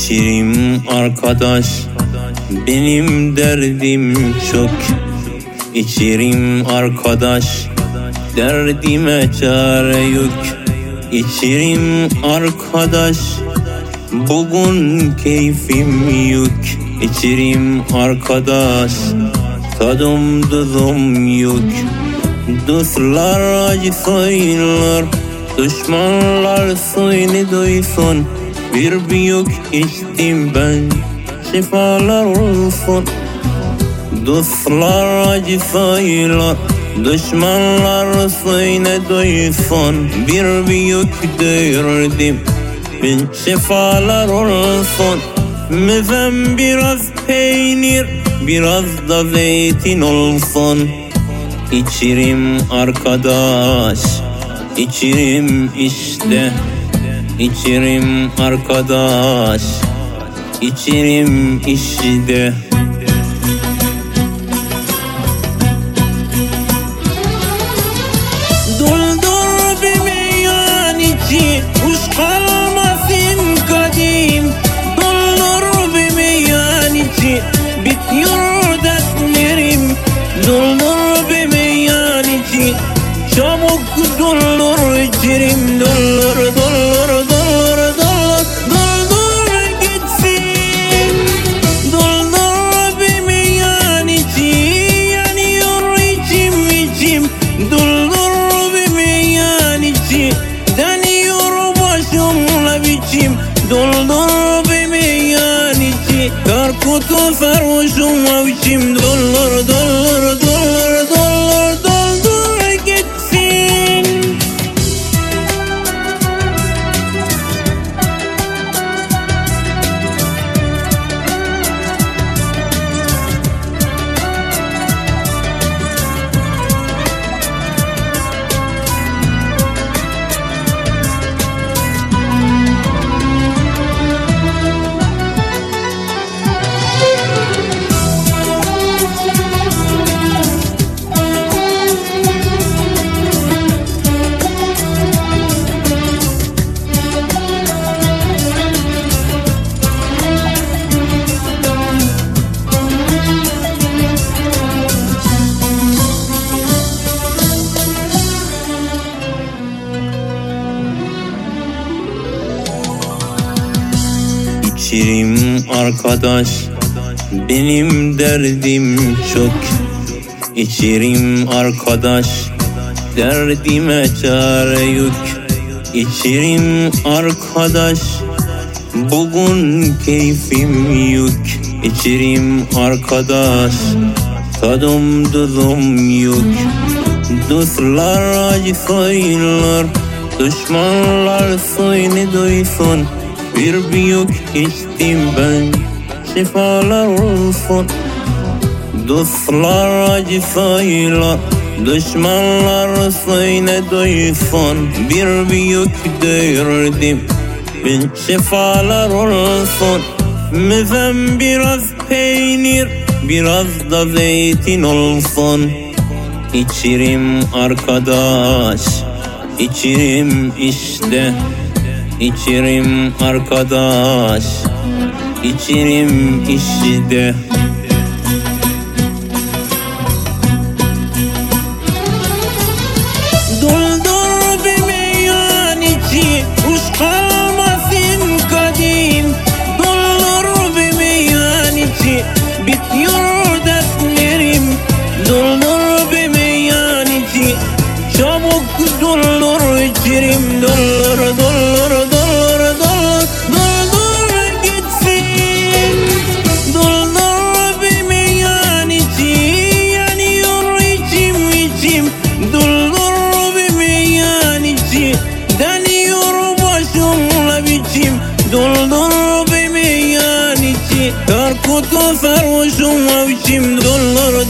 İçerim arkadaş, benim derdim çok. İçerim arkadaş, derdime çare yok. İçerim arkadaş, bugün keyfim yok. İçerim arkadaş, tadım tuzum yok. Dostlar acı söyler, düşmanlar suyunu duysun. Bir büyük içtim ben, şifalar olsun. Dostlar acı söyler, düşmanlar suyunu duysun. Bir büyük derdim ben, şifalar olsun. Mezem biraz peynir, biraz da zeytin olsun. İçerim arkadaş, içerim işte. İçerim arkadaş, içerim işte. Doldur bir meyhan içi, kuş kalmasın kadim. Doldur bir meyhan içi, bitiyor dertlerim. Doldur bir meyhan içi, çabuk doldur içerim. Doldur, doldur, doldur, doldur, doldur gitsin. Doldur bir meyhan içi, yanıyor içim içim. Doldur bir meyhan içi, dönüyor başımla biçim. Doldur bir meyhan içi, kar kutu sarhoşum biçim. Doldur, doldur, doldur, doldur, doldur gitsin. İçerim arkadaş, benim derdim çok. İçerim arkadaş, derdime çare yok. İçerim arkadaş, bugün keyfim yok. İçerim arkadaş, tadım tuzum yok. Dostlar acı söyler, düşmanlar suyunu duysun. Bir büyük içtim ben, şifalar olsun. Dostlar acı söyler, düşmanlar suyunu duysun. Bir büyük derdim ben, şifalar olsun. Mezem biraz peynir, biraz da zeytin olsun. İçerim arkadaş, içerim işte. İçerim arkadaş, içerim işte. Doldur bir meyhan içi, kuş kalmasın kadim. Doldur bir meyhan içi, bitiyor dertlerim. Doldur bir meyhan içi, çabuk doldur içerim. Doldur, doldur, doldur, doldur, doldur gitsin. Doldur bir meyhan içi, yanıyor içim içim. Doldur bir meyhan içi, dönüyor başımla biçim. Doldur bir meyhan içi, kar kutu sarhoşum biçim. Doldur,